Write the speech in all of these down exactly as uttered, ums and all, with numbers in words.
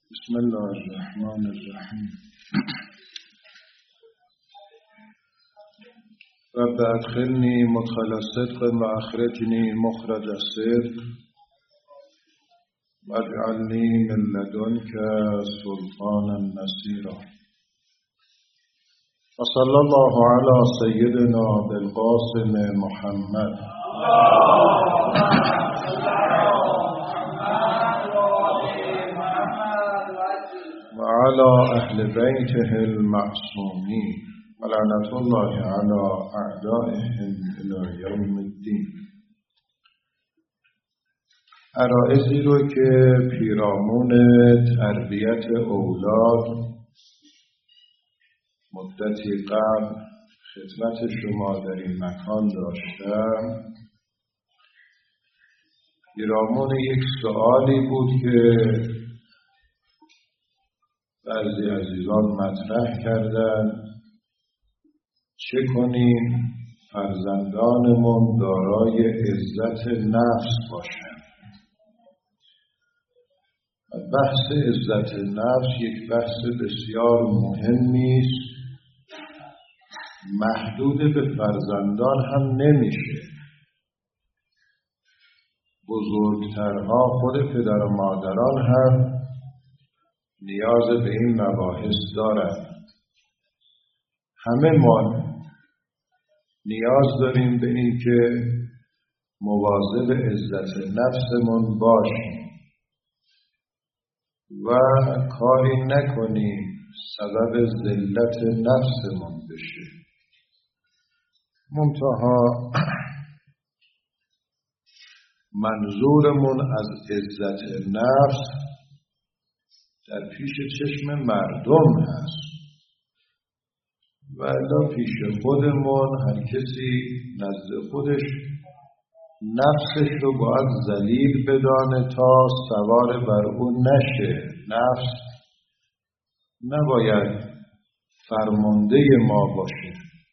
بسم الله الرحمن الرحیم. رب ادخلنی مدخل صدق و اخرجنی مخرج صدق واجعلنی من لدنک سلطانا نصیرا. وصلی الله علی سیدنا بالقاسم محمد وعلى أهل بيته المعصومين ولعنة الله على أعدائهم إلى يوم الدين. عرائضی رو که پیرامون تربیت اولاد مدتی قبل خدمت شما در این مکان داشتم، پیرامون یک سؤالی بود که بعضی عزیزان مطرح کردن: چه کنیم فرزندانمون دارای عزت نفس باشند؟ بحث عزت نفس یک بحث بسیار مهمی است، محدود به فرزندان هم نمیشه. بزرگترها خود پدر و مادران هم نیاز به این مباحث دارند. همه ما نیاز داریم به این که مواظب عزت نفسمون باشیم و کاری نکنیم سبب ذلت نفسمون بشه. منتها منظورمون از عزت نفس در پیش چشم مردم هست و الا پیش خودمون هر کسی نزد خودش نفسش رو باید ذلیل بدانه تا سوار بر اون نشه. نفس نباید فرمانده ما باشه،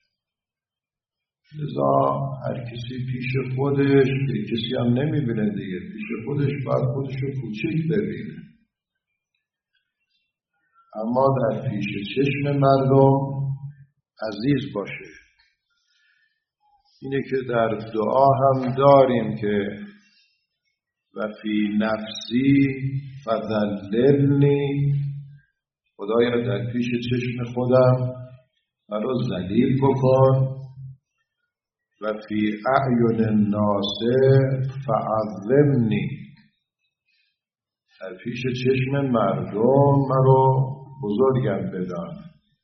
لذا هر کسی پیش خودش، کسی هم نمیبینه دیگه، پیش خودش باید خودش رو کوچیک ببینه، اما در پیش چشم مردم عزیز باشه. اینه که در دعا هم داریم که و فی نفسی فذللنی، خدایا در پیش چشم خودم مرا ذلیل بکن، و فی اعین الناس فعظمنی، در پیش چشم مردم مرا بزرگم بدان.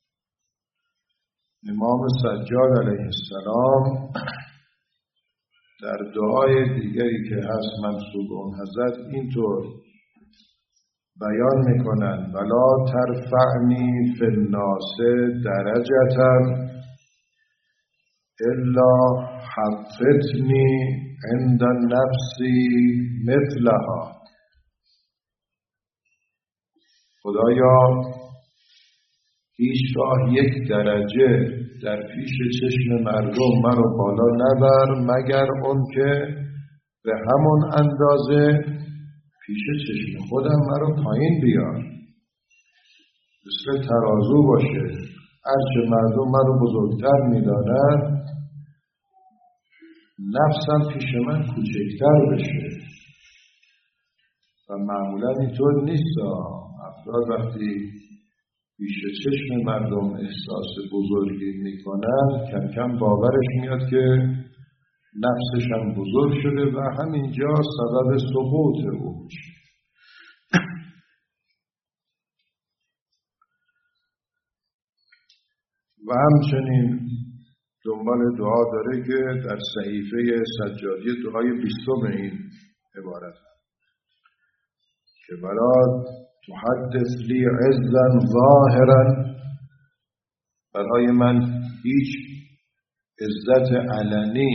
امام سجاد علیه السلام در دعای دیگری که هست منسوب اون حضرت اینطور بیان میکنن: ولا ترفعنی فی الناس درجة الا حطتنی عند النفس مثلها. خدایا هیچگاه یک درجه در پیش چشم مردم مرا بالا نبر مگر اون که به همون اندازه پیش چشم خودم مرا پایین بیار. مثل ترازو باشه، هرچه مردم مرا بزرگتر میدانند نفسم پیش من کوچکتر بشه. و معمولا اینطور نیست. افراد وقتی پیش چشم مردم احساس بزرگی میکنن، کم کم باورش میاد که نفسش هم بزرگ شده و همینجا سبب سقوط او میشه. و همچنین دنبال دعا داره که در صحیفه سجادی دعای بیستم این عبارت که برات تحدث لی عزا ظاهرا، برای من هیچ عزت علنی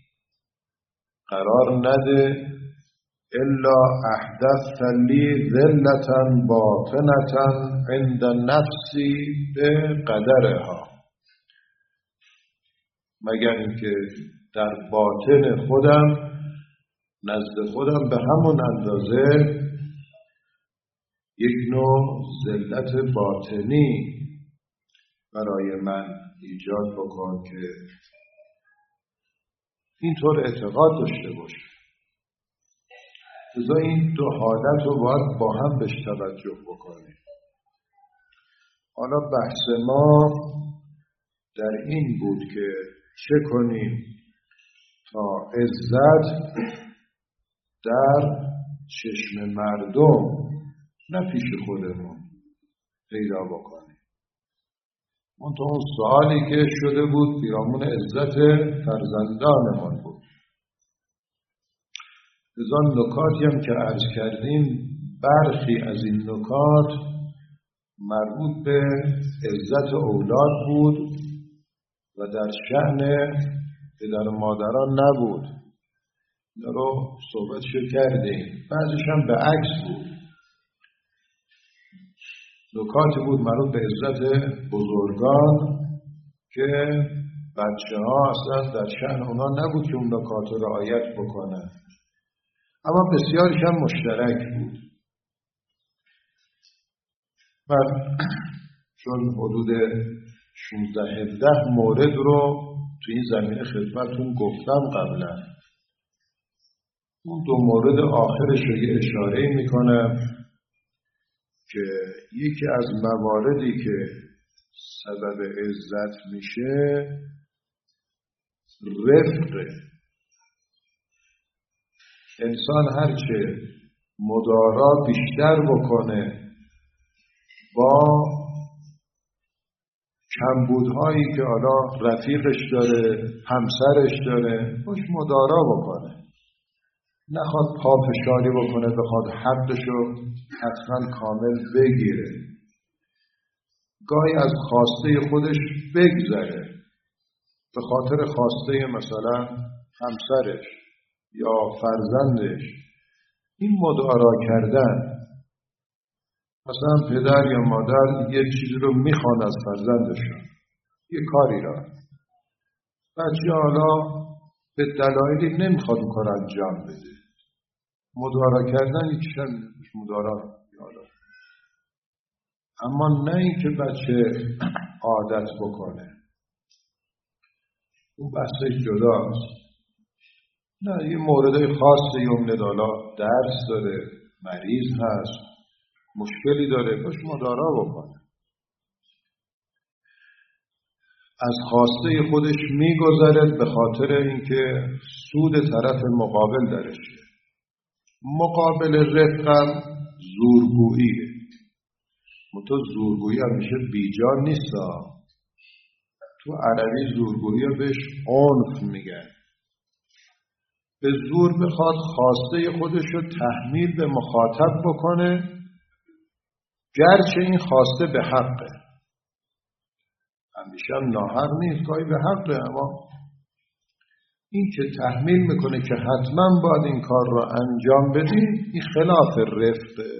قرار نده، الا احدثت لی ذلتا باطنتا عند نفسی بقدرها، مگر اینکه در باطن خودم نزد خودم به همون اندازه یک نوع ذلت باطنی برای من ایجاد بکن که اینطور اعتقاد داشته باشه. لذا این دو حالت رو باید با هم بهش توجه بکنیم. حالا بحث ما در این بود که چه کنیم تا عزت در چشم مردم نه پیش خودمون پیدا بکنیم. منتها اون سوالی که شده بود پیرامون عزت فرزندانمان بود. از آن نکاتی هم که عرض کردیم، برخی از این نکات مربوط به عزت اولاد بود و در شأن پدر و مادران نبود. اینا رو صحبتش کردیم. بعضیش هم به عکس بود. نکاتی بود مربوط به عزت بزرگان که بچه ها اصلا در شأن اونا نبود که اون نکات رو رعایت بکنن، اما بسیارش هم مشترک بود. من چون حدود شانزده هفده مورد رو تو این زمینه خدمتتون گفتم قبلا، اون دو مورد آخرش رو یه اشاره میکنم که یکی از مواردی که سبب عزت میشه رفقه. انسان هرچه مدارا بیشتر بکنه با کمبودهایی که حالا رفیقش داره، همسرش داره، باش مدارا بکنه، نخواد پافشاری بکنه، بخواد حقشو حتما کامل بگیره، گاهی از خواسته خودش بگذره به خاطر خواسته مثلا همسرش یا فرزندش. این مدارا کردن، مثلا پدر یا مادر یه چیزی رو میخوان از فرزندشون، یه کاری را، بچه حالا به دلایلی نمیخواد اون کار انجام بده، مدارا کردن یکیشن مدارا یالا. اما نه این که بچه عادت بکنه، اون بحثش جداست. نه، یه مورد خاص یومند حالا درس داره، مریض هست، مشکلی داره، باش مدارا بکنه. از خواسته خودش میگذره به خاطر اینکه سود طرف مقابل درشه. مقابل رفقم زورگوییه. منتها زورگویی همیشه بیجا نیست. تو عربی زورگویی بهش عنف میگن. به زور بخواد خواسته خودش رو تحمیل به مخاطب بکنه، گرچه این خواسته به حقه، همیشه هم ناحق نیست، گاهی به حقه، اما این که تحمیل میکنه که حتما باید این کار رو انجام بدیم، این خلاف رفقه.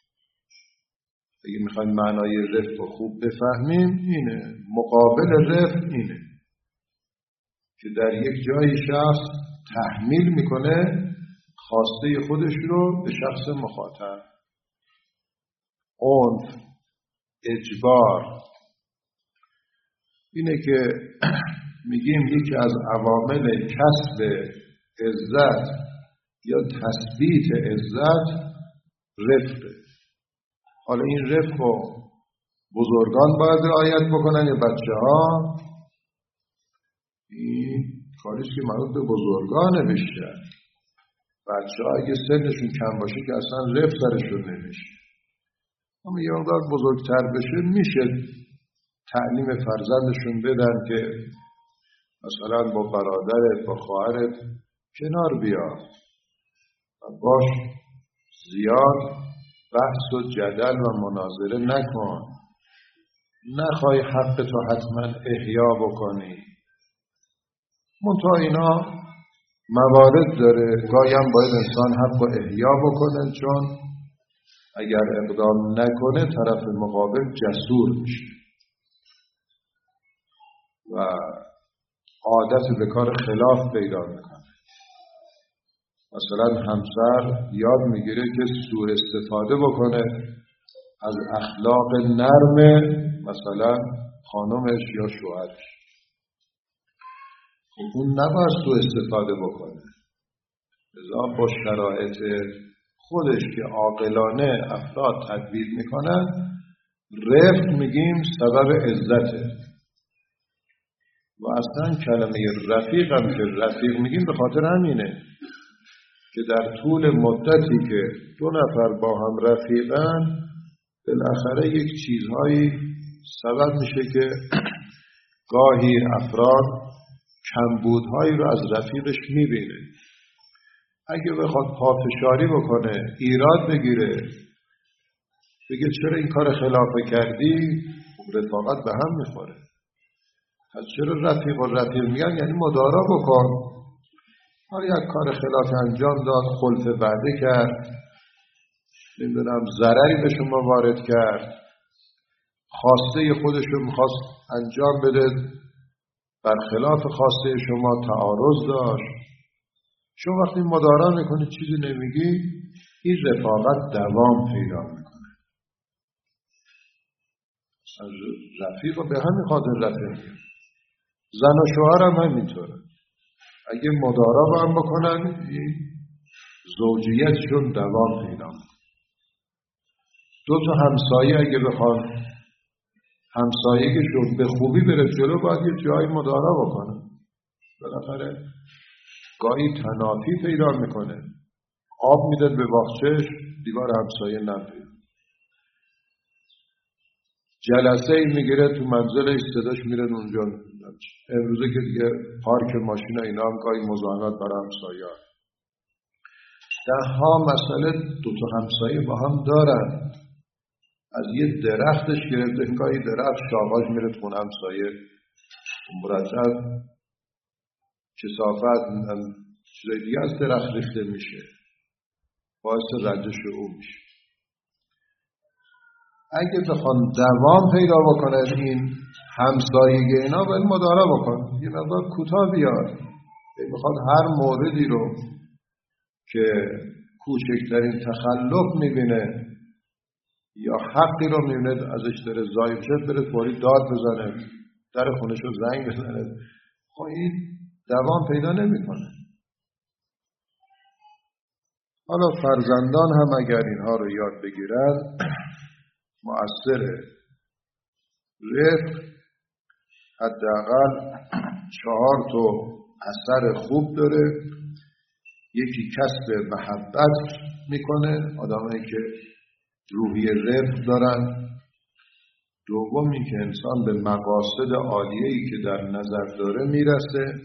اگه میخوایم معنای رفق خوب بفهمیم اینه، مقابل رفق اینه که در یک جای شخص تحمیل میکنه خواسته خودش رو به شخص مخاطب. عنف، اجبار، اینه که میگیم یکی از عوامل کسب عزت یا تثبیت عزت رفقه. حالا این رفق رو بزرگان باید رعایت بکنن یا بچه ها؟ این کاریست که مربوط به بزرگانه بیشتر. بچه ها اگه سنشون کم باشه که اصلا رفق سرشون نمیشه، اما یه مقدار بزرگتر بشه میشه تعلیم فرزندشون بدن که مثلا با برادرت با خواهرت کنار بیا و باش زیاد بحث و جدل و مناظره نکن، نخوای حق تو حتما احیا بکنی. منتها اینا موارد داره، گاهی هم باید انسان حق رو احیا بکنه، چون اگر اقدام نکنه طرف مقابل جسور میشه و عادت به کار خلاف پیدا میکنه. مثلا همسر یاد میگیره که سوء استفاده بکنه از اخلاق نرم مثلا خانمش یا شوهرش. اون نباید تو استفاده بکنه. لذا با شرایط خودش که عاقلانه افراد تدبیر میکنن، رفق میگیم سبب عزته. و اصلا کلمه رفیق هم که رفیق میگیم به خاطر همینه که در طول مدتی که دو نفر با هم رفیقن، بالاخره یک چیزهایی سبب میشه که گاهی افراد کمبودهایی رو از رفیقش میبینه. اگه بخواد پافشاری بکنه، ایراد بگیره، بگه چرا این کار خلافه کردی، رفاقت به هم میخوره. پس چرا رفیق و رفیق میگن؟ یعنی مدارا بکن. هر یک کار خلاف انجام داد، خلف وعده کرد، نمیدونم ضرری به شما وارد کرد، خواسته خودش رو میخواست انجام بده، برخلاف خواسته شما تعارض داشت. شما وقتی مدارا میکنی چیزی نمیگی، این رفاقت دوام پیدا میکنه. رفیق به همین خاطر رفیق میگن. زن و شوهر هم همینطوره. اگه مدارا با هم بکنن، این زوجیتشون دوام پیدا میکنه. دو تا همسایه اگه بخوان همسایگیشون به خوبی بره جلو، باید یه جایی مدارا بکنن. بالاخره گاهی تنافی پیدا میکنه. آب میداد به باغچه‌اش، دیوار همسایه نمیاد. جلسه ای میگیره تو منزلش، صداش میره اونجا. امروزه که دیگه پارک ماشین اینا هم گاهی مزاحمت برای همسایه. ده ها مسئله دو تا همسایه با هم دارن. از یه درختش گرفته، گاهی درخت شاخاش میره تو همسایه، مرتب کثافت چیزای دیگه از درخت ریخته میشه، باعث رنجش او میشه. اگه بخوان دوام پیدا بکنه این همسایگی اینا، باید مدارا بکن، یه مقدار کوتاه بیاد. بخواد هر موردی رو که کوچکترین تخلف میبینه یا حقی رو میبینه ازش داره ضایع شد، بره فوری داد بزنه، در خونش رو زنگ بزنه. خب این دوام پیدا نمیکنه. حالا فرزندان هم اگر اینها رو یاد بگیرن مؤثره. رفق حداقل چهار تا اثر خوب داره. یکی کسب محبت میکنه، آدمایی که روحی رفق دارن. دوم این که انسان به مقاصد عالیه‌ای که در نظر داره میرسه.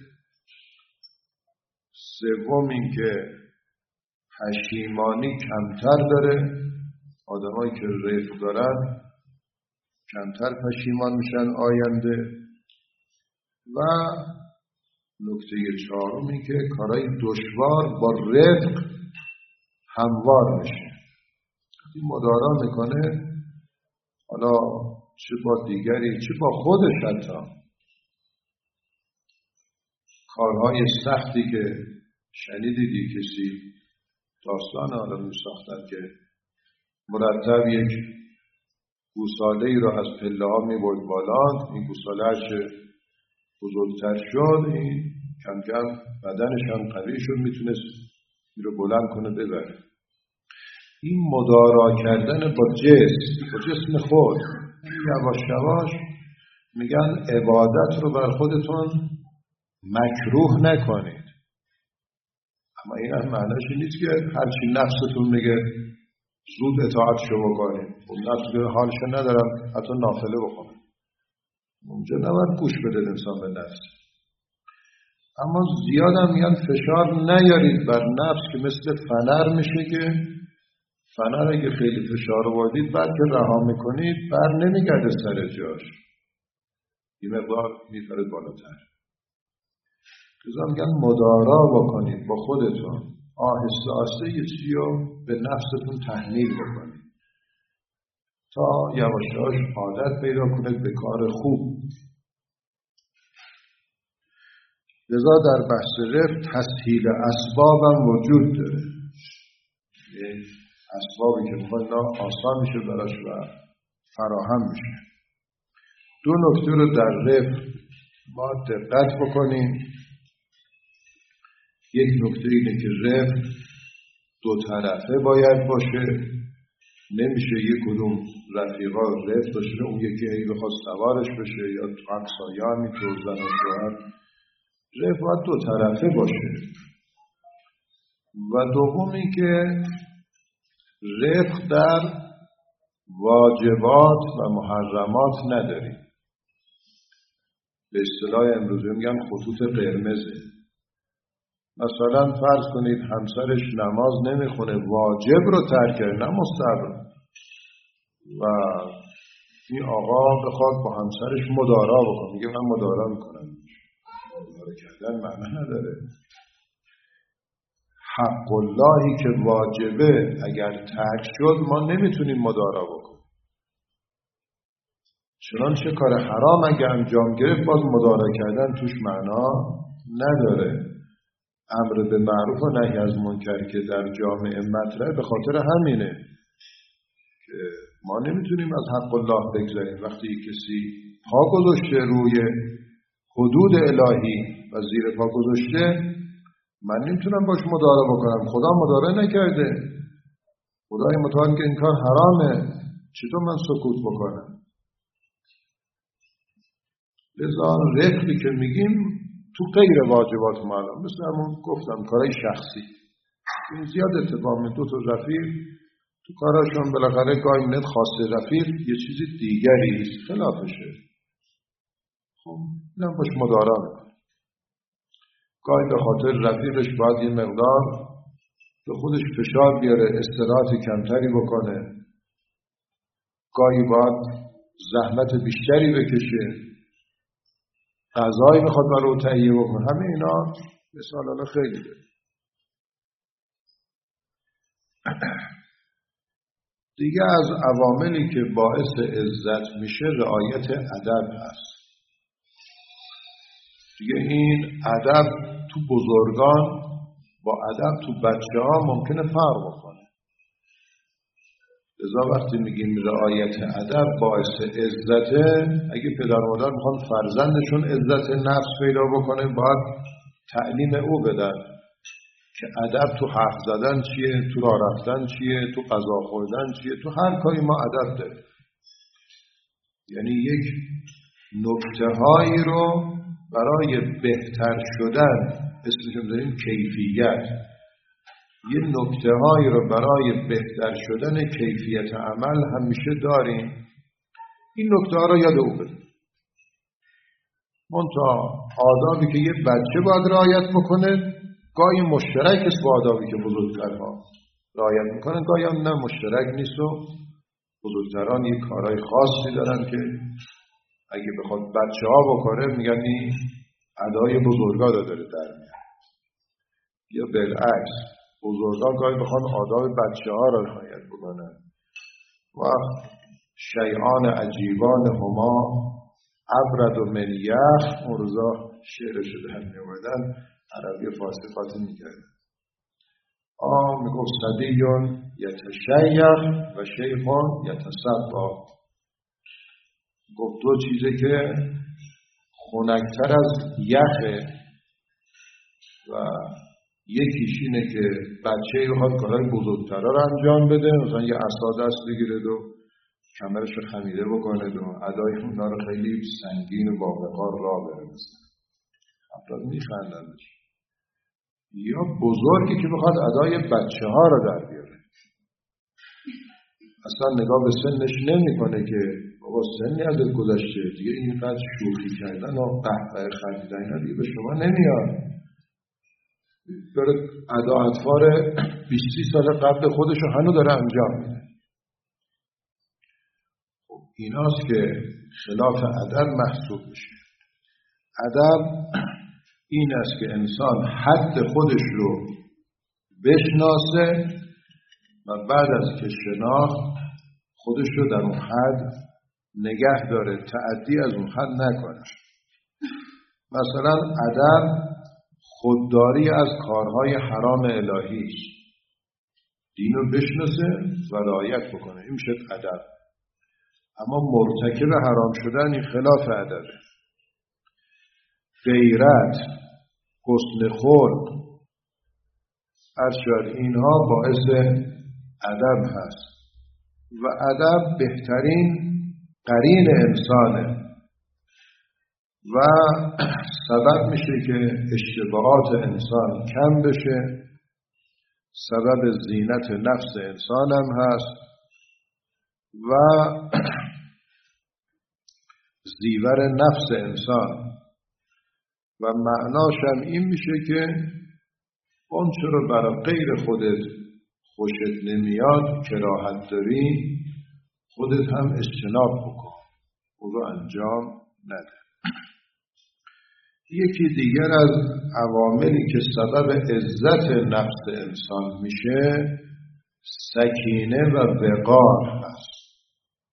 سوم این که پشیمانی کمتر داره. آدمایی که رفق دارن کمتر پشیمان میشن آینده. و نکته چهارم این که کارهای دشوار با رفق هموار میشه. این مدارا میکنه، حالا چه با دیگری چه با خودش، حتی کارهای سختی که شنیدیدی کسی داستان حالا می ساختن که مرتب یک گوساله ای را از پله ها می برد بالا. این گوساله هرچه بزرگتر شد، این کم کم بدنش هم قوی شد، میتونست این رو بلند کنه ببره. این مدارا کردن با جسم، با جسم خود، یواش یواش میگن عبادت رو بر خودتون مکروه نکنید. اما این هم معنیش نیست که هرچی نفستون میگه زود اطاعت شو بکنید. اون نفس که حالشو ندارم حتی نافله بکنید، اونجا نباید گوش بده انسان به نفس. اما زیاد هم میگن فشار نیارید بر نفس، که مثل فنر میشه که فنر اگه خیلی فشار آوردید بعد که رها میکنید بر نمیگرده سر جاش، این مقدار میپره بالاتر. لذا میگن مدارا بکنید با خودتون، آهسته آهسته یه چیزی رو به نفستون تحمیل بکنید تا یواش یواش عادت پیدا کنید به کار خوب. لذا در بحث رفق تسهیل اسباب هم وجود داره. اسبابی که میخواد اینا آسان میشه براش و فراهم میشه. دو نکته رو در رفق ما دقت بکنیم. یک نکته اینه که رفق دو طرفه باید باشه. نمیشه یک کدوم رفیقا رفق باشه اون یکی هی بخواد سوارش بشه یا همسایه هم اینطور زن و شوهر. رفق باید دو طرفه باشه. و دوم این که رفق در واجبات و محرمات نداریم. به اصطلاح امروزی میگن خطوط قرمزه. مثلا فرض کنید همسرش نماز نمیخونه، واجب رو ترک کرده نه مستحب، و این آقا بخواد با همسرش مدارا بکنه، میگه من مدارا میکنم. مدارا کردن معنی نداره. حق اللهی که واجبه اگر ترک شد ما نمیتونیم مدارا بکنیم. چنانچه کار حرام اگر انجام گرفت باز مدارا کردن توش معنا نداره. امر به معروف و نهی از منکر که در جامعه مطرحه به خاطر همینه که ما نمیتونیم از حق الله بگذاریم. وقتی کسی پا گذاشته روی حدود الهی و زیر پا گذاشته، من نمیتونم باش مدارا بکنم. خدا مدارا نکرده. خدای متعال که این کار حرامه، چطور من سکوت بکنم؟ لذا رفقی که میگیم تو غیر واجبات معلوم، مثل همون گفتم کارهای شخصی این زیاد اتفاق میفته. دو تا رفیق تو کاراشون بالاخره گاهی میاد خاصه رفیق یه چیزی دیگری است خلافشه، خب اینم باش مدارا میکنه. گاهی به خاطر رفیقش باید یه مقدار به خودش فشار بیاره، استراحت کمتری بکنه، گاهی باید زحمت بیشتری بکشه، غذایی میخواد برای تهیه بکنه. همه اینا مثالاً خیلی ده. دیگه از عواملی که باعث عزت میشه رعایت ادب هست. دیگه این ادب تو بزرگان با ادب تو بچه ها ممکنه فرق بکنه. لذا وقتی میگیم رعایت ادب باعث عزته، اگه پدر و مادر میخوان فرزندشون عزت نفس پیدا بکنه باید تعلیم او بدن که ادب تو حرف زدن چیه، تو راه رفتن چیه، تو غذا خوردن چیه، تو هر کاری ما ادب داریم. یعنی یک نکته هایی رو برای بهتر شدن اسمشون داریم کیفیت، یه نکته هایی رو برای بهتر شدن کیفیت عمل همیشه داریم. این نکته ها رو یاد او بدیم. منتها آدابی که یه بچه باید رعایت بکنه گاهی مشترک است با آدابی که بزرگترها رعایت میکنن، گاهی هم نه مشترک نیست و بزرگتران یه کارهای خاصی دارن که اگه بخواد بچه ها بکنه میگن این ادای بزرگا رو داره در میاد. یا بالعکس بزرگان گاهی بخوان آداب بچه ها را رعایت بکنن. و شیعان عجیبان هما ابرد و من یخ، اون روزا شعر شده هم میومدن عربی فارسی قاطی میکردن. آه میگفت صدیون یتشیخ و شیخون یتصبا. گفت دو چیزه که خنکتر از یخه و یکیش اینه که بچه بخواد کارهای بزرگتر رو انجام بده، مثلا یه عصا دست بگیره و کمرش رو خمیده بکنه و ادای اونا رو خیلی سنگین و با وقار راه بره. مثلا افراد میخندنش. یا بزرگی که بخواد ادای بچه ها رو در بیاره، اصلا نگاه به سنش نمی کنه که بابا سنی ازت گذشته دیگه اینقدر شوخی کردن و قهقه خندیدن اینا دیگه به شما نمیاد. داره ادا اطفار بیست سال قبل خودش رو هنوز داره انجام میده. خب ایناست که خلاف ادب محسوب میشه. ادب این است که انسان حد خودش رو بشناسه و بعد از که شناخت خودش رو در اون حد نگه داره، تعدی از اون حد نکنه. مثلا ادب خودداری از کارهای حرام الهی است. دین رو بشناسه و رعایت بکنه. این میشه ادب. اما مرتکب حرام شدن این خلاف ادبه. غیرت، حسن خلق، ارشاد اینها باعث ادب هست و ادب بهترین قرین انسانه و سبب میشه که اشتباهات انسان کم بشه، سبب زینت نفس انسان هم هست و زیور نفس انسان و معناش هم این میشه که اون چرا برای غیر خودت خوشت نمیاد کراهت داری، خودت هم اجتناب بکن، اون رو انجام نده. یکی دیگر از عواملی که سبب عزت نفس انسان میشه سکینه و وقار هست.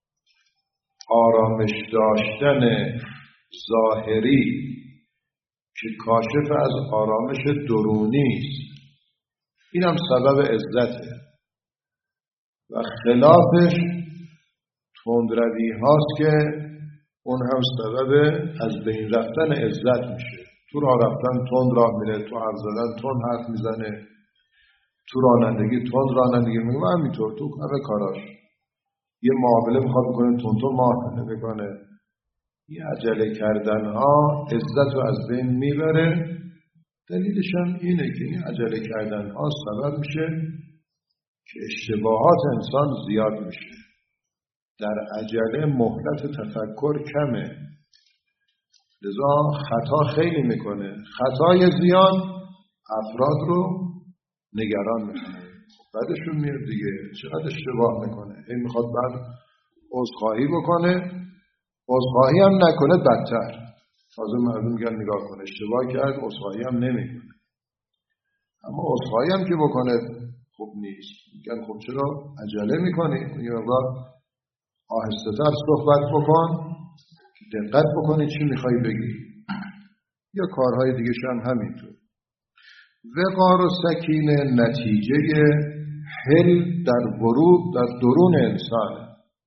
آرامش داشتن ظاهری که کاشف از آرامش درونی است، این هم سبب عزته و خلافش تندروی هاست که اون هم سبب از بین رفتن عزت میشه. تو راه رفتن تند راه میره، تو حرف زدن تند حرف میزنه، تو رانندگی تند رانندگی میکنه. همینطور تو همه کاراش یه معامله میخواد بکنه تند تند معامله میکنه. این عجله کردن ها عزت رو از بین میبره. دلیلش هم اینه که این عجله کردن ها سبب میشه که اشتباهات انسان زیاد میشه. در عجله مهلت تفکر کمه، لذا خطا خیلی میکنه. خطای زیاد افراد رو نگران میکنه، بعدشون میاد دیگه چقدر اشتباه میکنه، این میخواد بعد عذرخواهی بکنه، عذرخواهی هم نکنه بدتر. تازه مردم میگن نگاه کنه اشتباه کرد، عذرخواهی هم نمیکنه. اما عذرخواهی هم که بکنه خوب نیست. میگن خب چرا عجله میکنی؟ یه مقدار آهسته تر صحبت بکن، دقت بکنی چی میخوای بگی. یا کارهای دیگه هم همینطور. وقار و سکینه نتیجه حل در ورود در درون انسانه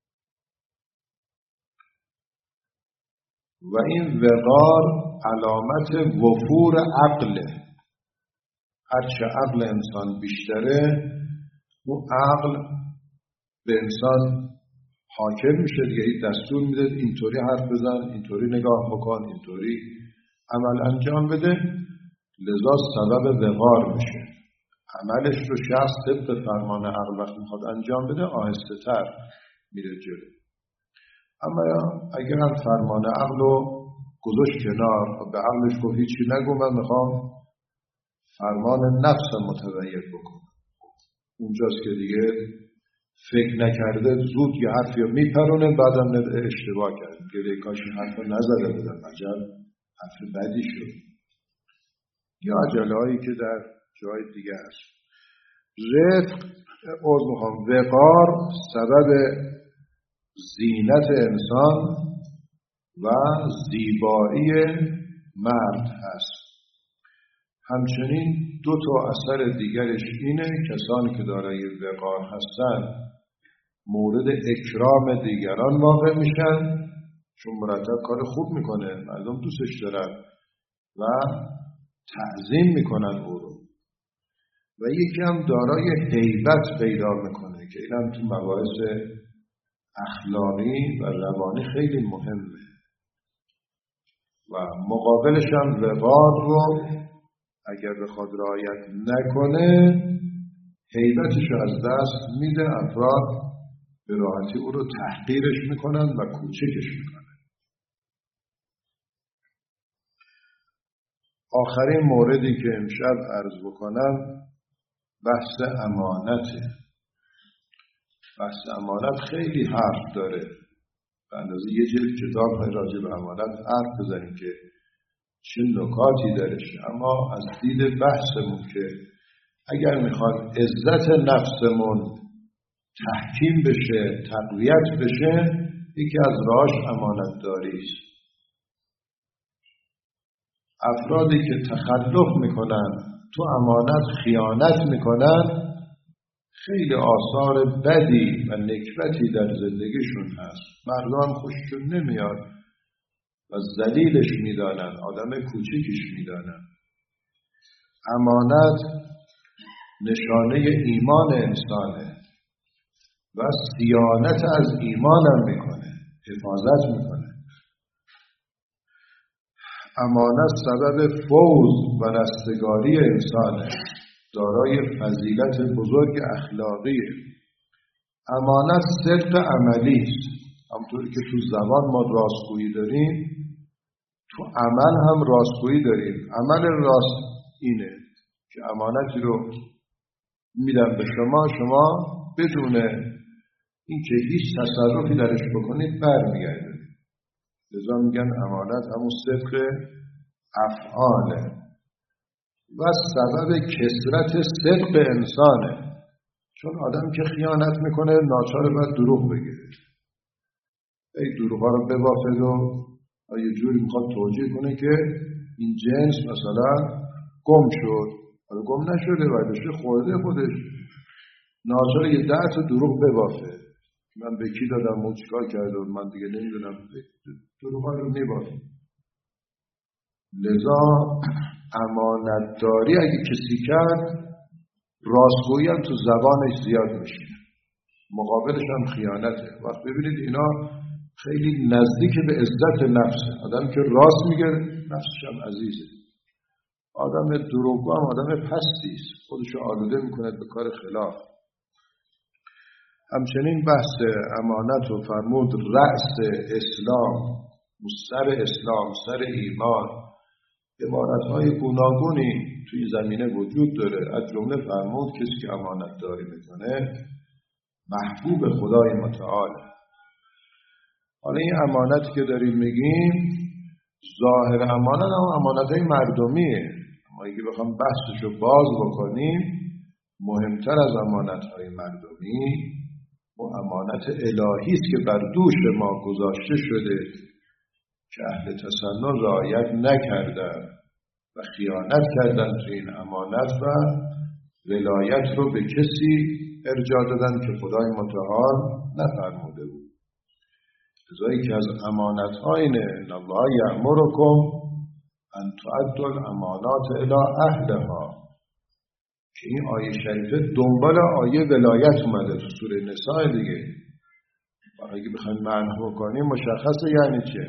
و این وقار علامت وفور عقله. هرچه عقل انسان بیشتره اون عقل به انسان حاکم میشه دیگه. این دستور میده اینطوری حرف بزن، اینطوری نگاه بکن، اینطوری عمل انجام بده. لذا سبب وقار میشه. عملش رو شخص طبق فرمان عقل وقت میخواد انجام بده آهسته تر میره جلو. اما اگر هم فرمان عقل رو گذاشت کنار و به عقلش گفت هیچی نگو، من میخوام فرمان نفس متغیر بکنم، اونجاست که دیگه فکر نکرده زود یه حرفی رو میپرونه، بعدم اشتباه کرد، گره کاش حرف رو نزده بودم، عجل حرف بدی شد. یا عجله هایی که در جای دیگه هست. رفق از مخوام وقار سبب زینت انسان و زیبایی مرد هست. همچنین دو تا اثر دیگرش اینه کسانی که دارای وقار هستن مورد اکرام دیگران واقع میشن، چون مرتب کار خوب میکنه، مردم دوستش دارن و تعظیم میکنن او رو. و یکی هم دارای هیبت پیدا میکنه که این هم تو مباحث اخلاقی و روانی خیلی مهمه. و مقابلش هم وقار رو اگر بخواد رعایت نکنه هیبتش رو از دست میده، افراد به راحتی او رو تحقیرش میکنن و کوچکش میکنن. آخرین موردی که امشب عرض بکنم بحث امانته. بحث امانت خیلی حرف داره، به اندازه یه جلد کتاب راجع به امانت حرف بزنیم که چه نکاتی درش. اما از دید بحثمون که اگر میخواد عزت نفسمون تحکیم بشه، تقویت بشه، یکی از راهش امانت داری است. افرادی که تخلف میکنن تو امانت خیانت میکنن خیلی آثار بدی و نکبتی در زندگیشون هست. مردم خوششون نمیاد و ذلیلش میدانن، آدم کوچیکش میدانن. امانت نشانه ایمان انسانه و صیانت از ایمانم میکنه، حفاظت میکنه. امانت سبب فوز و رستگاری انسانه، دارای فضیلت بزرگ اخلاقیه. امانت صدق عملی است. همونطوری که تو زبان ما راستگویی داریم، تو عمل هم راستگویی داریم. عمل راست اینه که امانتی رو میدم به شما، شما بدون اینکه هیچ تصرفی درش بکنید برمیگردید. لذا میگن امانت همون صدق افعاله و سبب کثرت صدق انسانه. چون آدم که خیانت میکنه ناچار باید دروغ بگه. ای دروغا رو ببافد و یه جوری میخواد توجیه کنه که این جنس مثلا گم شد. حالا گم نشده باید بشه خورده خودش. ناچار یه ده تا دروغ ببافه. من به کی دادم مو چیکار کرده و من دیگه نمیدونم. دروغا رو میبافه. لذا امانتداری اگه کسی کرد، راستگویی هم تو زبانش زیاد میشه، مقابلش هم خیانته. وقت ببینید اینا خیلی نزدیک به عزت نفسه. آدم که راست میگه نفسش هم عزیزه. آدم دروغگو هم آدم پستیست، خودشو آلوده میکنه به کار خلاف. همچنین بحث امانت و فرمود رأس اسلام، سر اسلام، سر ایمان. عبارت‌های گوناگونی توی زمینه وجود داره. از جمله فرمود کسی که امانت داری میکنه محبوب خدای متعاله. حالا این امانتی که داریم میگیم ظاهر امانت هم امانت‌های مردمیه، اما اگه بخوام بحثشو باز بکنیم مهمتر از امانت‌های مردمی و امانت الهی است که بر دوش ما گذاشته شده که اهل تسنن رعایت نکردن و خیانت کردن تو این امانت و ولایت رو به کسی ارجاع دادن که خدای متعال نفرموده بود. لذایی که از امانت ها اینه ان الله یأمرکم ان تؤدوا الامانات الی اهلها، که این آیه شریفه دنبال آیه ولایت اومده تو سوره نساء دیگه. اگه بخوایم معنی بکنیم مشخصه یعنی چه.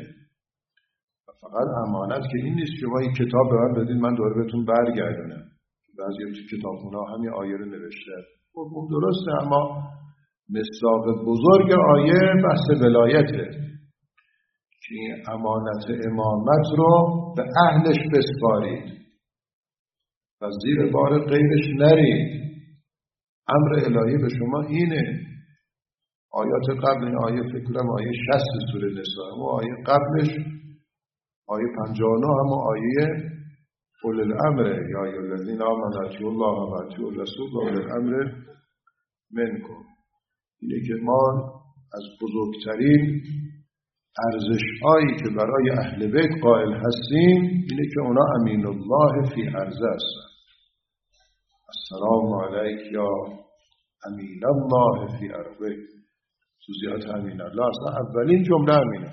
فقط امانت که این نیست که ما این کتاب به من بدید من دوباره بهتون برگردونم. بعضی تو کتابخونه همین آیه رو نوشته. خب درسته، اما مصداق بزرگ آیه بحث ولایته که امانت امامت رو به اهلش بسپارید و زیر بار غیرش نرید. امر الهی به شما اینه. آیات قبل این آیه فکر کنم آیه شصت سوره نساء، و آیه قبلش آیه پنجاه و نه هم آیه اول الامر یا ایها الذین آمنوا اطیعوا الله و اطیعوا الرسول و اول الامر منکم. اینه که ما از بزرگترین ارزش‌هایی که برای اهل بیت قائل هستیم اینه که اونا امین الله فی عرضه هستن. السلام علیک یا امین الله فی عرضه. جزئیات امین الله اصلا اولین جمله امینه.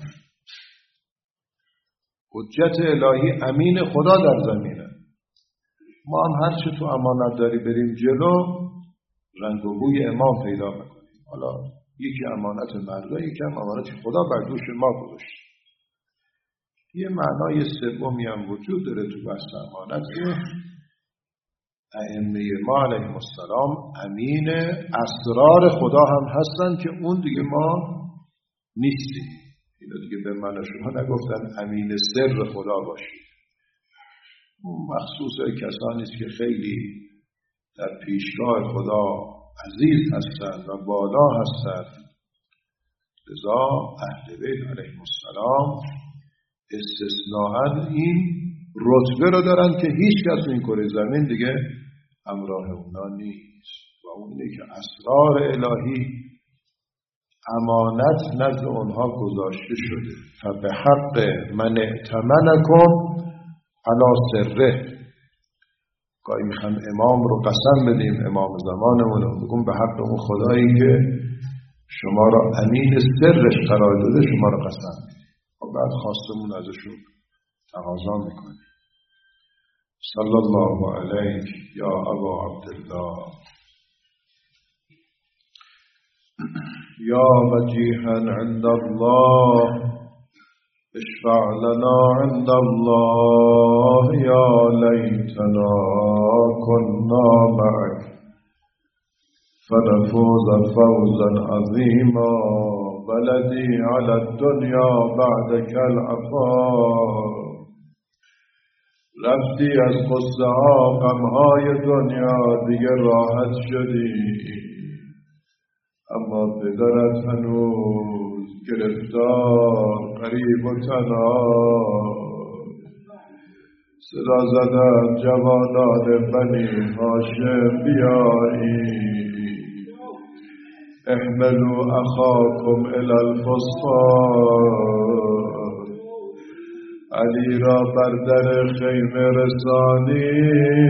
حجت الهی امین خدا در زمینه. ما هم هرچی تو امانت داری بریم جلو رنگ و بوی امام پیدا میکنیم. حالا یکی امانت مردا، یکی هم امانت خدا بر دوش ما گذاشته. یه معنای سومی هم وجود داره تو بحث امانت که ائمه ما علیهم السلام امین اسرار خدا هم هستن که اون دیگه ما نیستیم. اینا دیگه به من شما نگفتن امین سر خدا باشید. مخصوص کسانی است که خیلی در پیشگاه خدا عزیز هستند و بالا هستند. لذا اهل بیت علیهم السلام استثناءً این رتبه رو دارن که هیچ کس این کره زمین دیگه همراه اونا نیست. و اون اینه که اسرار الهی امانت نزد اونها گذاشته شده. فبحق من ائتمنکم علی سره. گاهی میخوایم امام رو قسم بدیم، امام زمانمون رو بگیم به حق اون خدایی که شما را امین سرش قرار داده شما را قسم بدیم و بعد خواستمون ازشون تقاضا میکنیم. صلی الله علیک یا ابا عبدالله یا وجیها عند الله اشفع لنا عند الله یا لیتنا كنا معك فنفوز فوزا عظیما بلدی على الدنیا بعدك العفا. رفتی از قصه ها غمهای دنیا دیگه راحت شدی، اما پدرت هنوز گرفتار قریب و تنها. صدا زدن جوانان بنی هاشم بیایی، احملوا اخاکم الی الفسطاط. علی را بر در خیمه رسانی،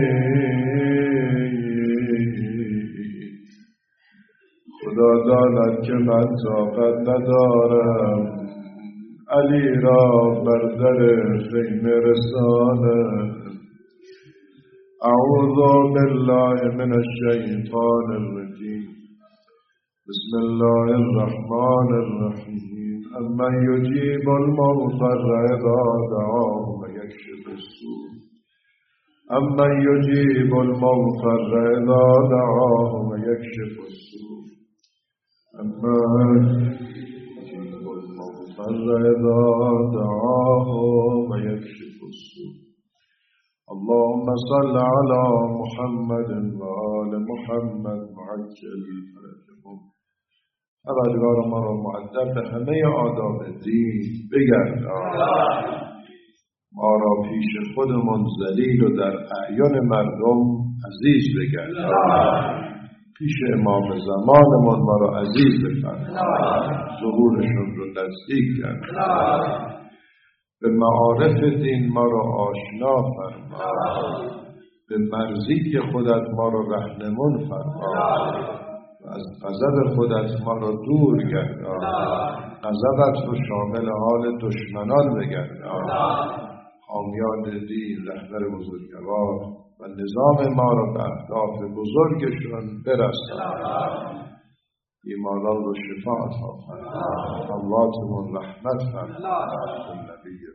خدا داند که من طاقت ندارم علی را بر در خیمه رسانم. اعوذ بالله من الشیطان الرجیم بسم الله الرحمن الرحیم. امن یجیب المضطر اذا دعاه ویکشف السوء امن یجیب المضطر اذا دعاه ویکشف السوء امن یجیب المضطر اذا دعاه ویکشف السوء. اللهم صل على محمد و آل محمد معجل فرجهم. پروردگار ما را مؤدب به همه آداب دین بگردان، ما را پیش خودمون ذلیل و در اعیان مردم عزیز بگردان، پیش امام زمانمون ما را عزیز بفرما، ظهورشون رو نزدیک گردان، به معارف دین ما را آشنا فرما، به مرضی خودت ما را رهنمون فرما، از غضب خودت ما را دور گردان، غضبت رو شامل حال دشمنان بگردان، حامیان دین رهبر بزرگوار و نظام ما را به اهداف بزرگشون برسان، بیماران رو شفا عطا فرما، امواتمون رحمت فرما. نبی